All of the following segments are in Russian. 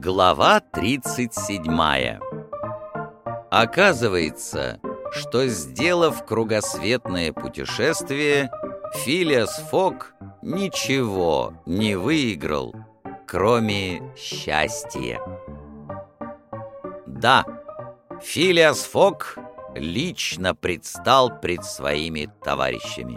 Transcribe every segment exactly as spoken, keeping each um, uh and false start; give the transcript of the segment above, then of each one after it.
Глава тридцать седьмая. Оказывается, что, сделав кругосветное путешествие, Филиас Фок ничего не выиграл, кроме счастья. Да, Филиас Фок лично предстал пред своими товарищами.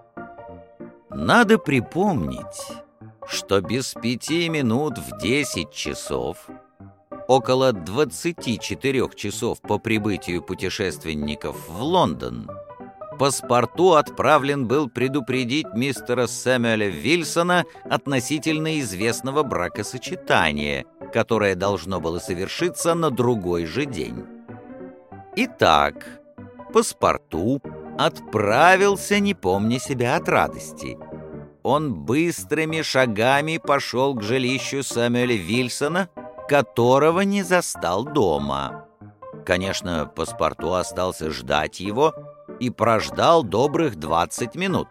Надо припомнить, что без пяти минут в десять часов, около двадцати четырёх часов по прибытию путешественников в Лондон, паспорту отправлен был предупредить мистера Сэмюэля Вильсона относительно известного бракосочетания, которое должно было совершиться на другой же день. Итак, паспорту отправился, не помня себя от радости. Он быстрыми шагами пошел к жилищу Сэмюэля Вильсона, которого не застал дома. Конечно, паспорту остался ждать его и прождал добрых двадцать минут.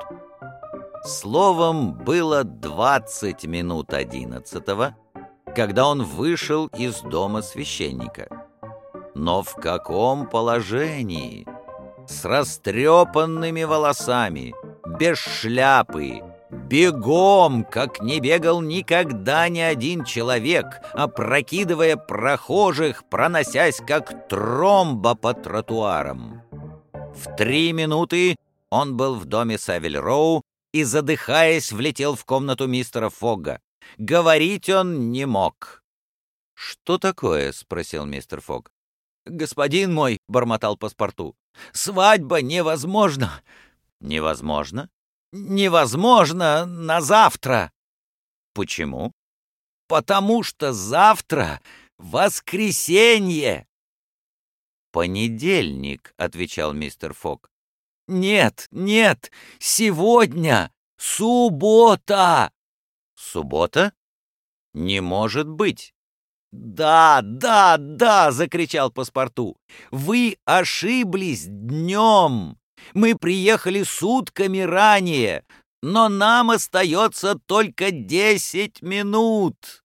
Словом, было двадцать минут одиннадцатого, когда он вышел из дома священника. Но в каком положении? С растрепанными волосами, без шляпы, бегом, как не бегал никогда ни один человек, опрокидывая прохожих, проносясь как тромба по тротуарам. В три минуты он был в доме Савиль-Роу и, задыхаясь, влетел в комнату мистера Фогга. Говорить он не мог. «Что такое?» — спросил мистер Фогг. «Господин мой», — бормотал паспорту, — «свадьба невозможна». «Невозможно?» «Невозможно на завтра». «Почему?» «Потому что завтра воскресенье». «Понедельник», — отвечал мистер Фогг. «Нет, нет, сегодня суббота». «Суббота? Не может быть». «Да, да, да!» — закричал паспорту. «Вы ошиблись днем. Мы приехали сутками ранее, но нам остается только десять минут».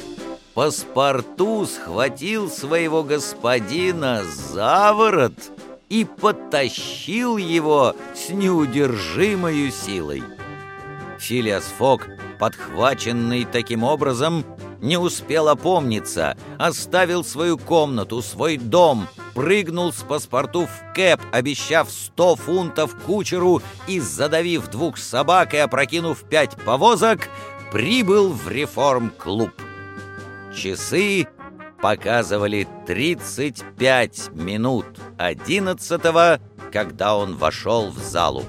Паспорту схватил своего господина за ворот и потащил его с неудержимою силой. Филиас Фок, подхваченный таким образом, не успел опомниться, оставил свою комнату, свой дом, прыгнул с паспорту в кэб, обещав сто фунтов кучеру, и, задавив двух собак и опрокинув пять повозок, прибыл в реформ-клуб. Часы показывали тридцать пять минут одиннадцатого, когда он вошел в залу.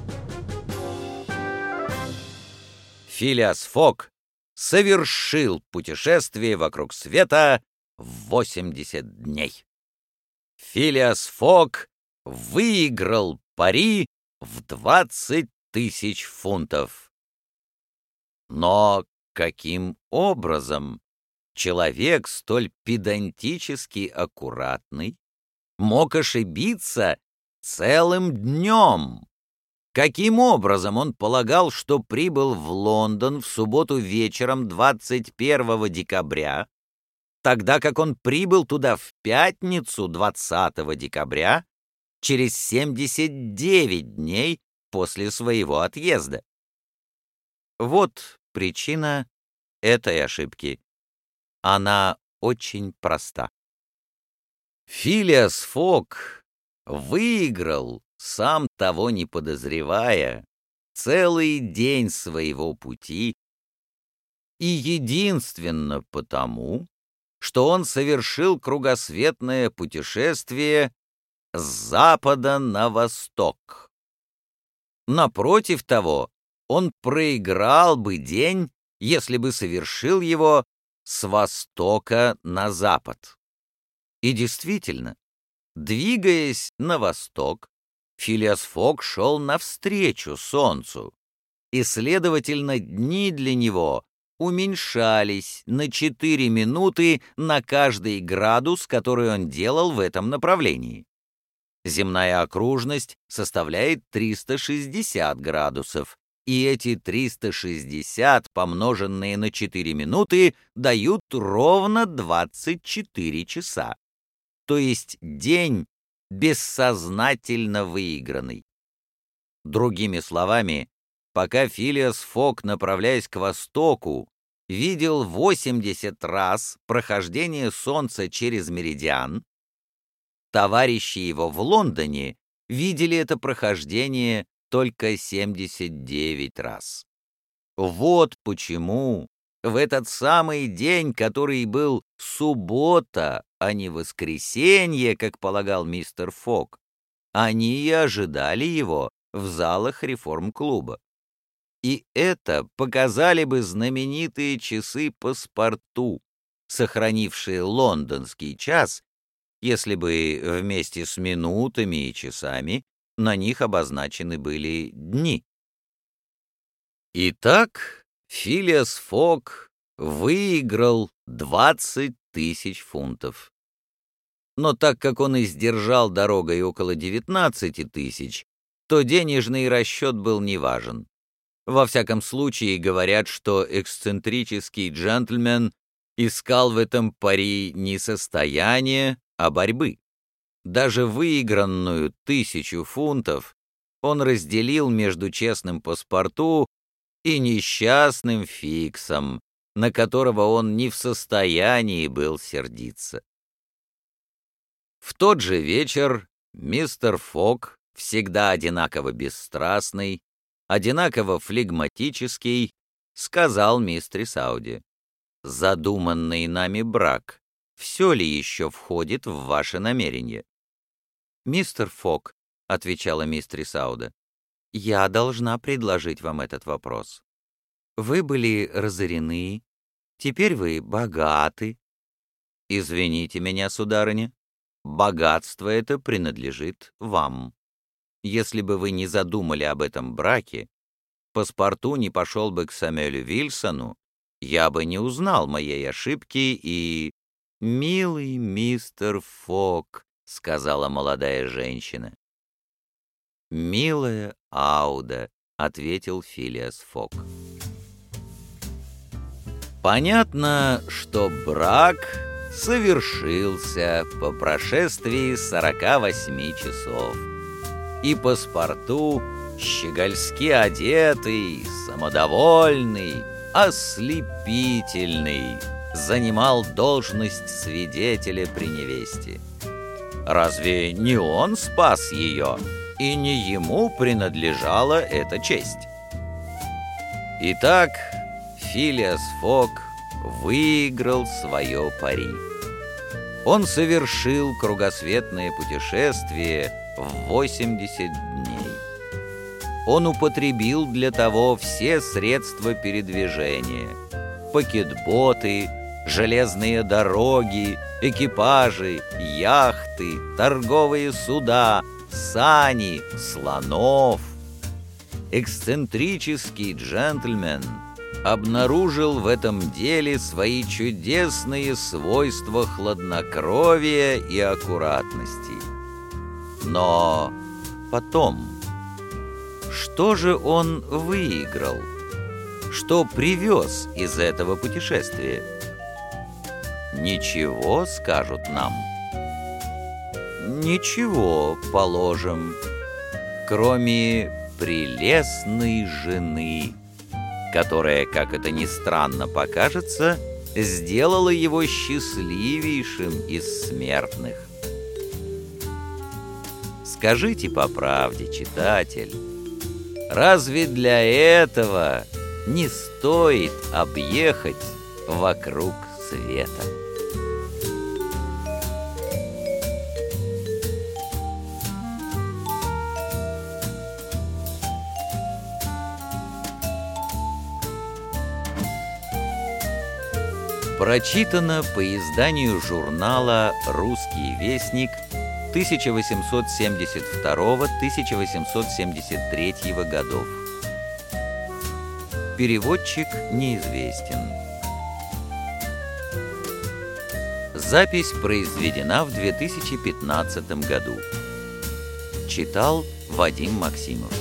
Филиас Фок совершил путешествие вокруг света в восемьдесят дней. Филиас Фок выиграл пари в двадцать тысяч фунтов. Но каким образом человек, столь педантически аккуратный, мог ошибиться целым днем? Каким образом он полагал, что прибыл в Лондон в субботу вечером двадцать первого декабря, тогда как он прибыл туда в пятницу двадцатого декабря, через семьдесят девять дней после своего отъезда? Вот причина этой ошибки. Она очень проста. Филиас Фок выиграл, сам того не подозревая, целый день своего пути, и единственно потому, что он совершил кругосветное путешествие с запада на восток. Напротив того, он проиграл бы день, если бы совершил его с востока на запад. И действительно, двигаясь на восток, Филиас Фок шел навстречу солнцу, и, следовательно, дни для него уменьшались на четыре минуты на каждый градус, который он делал в этом направлении. Земная окружность составляет триста шестьдесят градусов, И эти триста шестьдесят, помноженные на четыре минуты, дают ровно двадцать четыре часа. То есть день бессознательно выигранный. Другими словами, пока Филиас Фок, направляясь к востоку, видел восемьдесят раз прохождение Солнца через меридиан, товарищи его в Лондоне видели это прохождение только семьдесят девять раз. Вот почему в этот самый день, который был суббота, а не воскресенье, как полагал мистер Фок, они и ожидали его в залах реформ-клуба. И это показали бы знаменитые часы паспорту, сохранившие лондонский час, если бы вместе с минутами и часами на них обозначены были дни. Итак, Филиас Фок выиграл двадцать тысяч фунтов. Но так как он издержал дорогой около девятнадцати тысяч, то денежный расчет был неважен. Во всяком случае, говорят, что эксцентрический джентльмен искал в этом пари не состояние, а борьбы. Даже выигранную тысячу фунтов он разделил между честным паспорту и несчастным Фиксом, на которого он не в состоянии был сердиться. В тот же вечер мистер Фок, всегда одинаково бесстрастный, одинаково флегматический, сказал мистерис Ауди: «Задуманный нами брак, все ли еще входит в ваше намерение?» «Мистер Фок», — отвечала мистерис Ауда, — «я должна предложить вам этот вопрос. Вы были разорены, теперь вы богаты». «Извините меня, сударыня, богатство это принадлежит вам. Если бы вы не задумали об этом браке, паспорту не пошел бы к Сэмюэлю Вильсону, я бы не узнал моей ошибки и...» «Милый мистер Фок», — сказала молодая женщина. «Милая Ауда», — ответил Филиас Фок. Понятно, что брак совершился по прошествии сорока восьми часов, и паспорту, щегольски одетый, самодовольный, ослепительный, занимал должность свидетеля при невесте. Разве не он спас ее, и не ему принадлежала эта честь? Итак, Филиас Фок выиграл свое пари. Он совершил кругосветное путешествие в восемьдесят дней. Он употребил для того все средства передвижения: пакетботы, железные дороги, экипажи, яхты, торговые суда, сани, слонов. Эксцентрический джентльмен обнаружил в этом деле свои чудесные свойства хладнокровия и аккуратности. Но потом, что же он выиграл? Что привез из этого путешествия? Ничего, скажут нам. Ничего, положим, кроме прелестной жены, которая, как это ни странно покажется, сделала его счастливейшим из смертных. Скажите по правде, читатель, разве для этого не стоит объехать вокруг света? Прочитано по изданию журнала «Русский вестник» тысяча восемьсот семьдесят второго — тысяча восемьсот семьдесят третьего годов. Переводчик неизвестен. Запись произведена в две тысячи пятнадцатом году. Читал Вадим Максимов.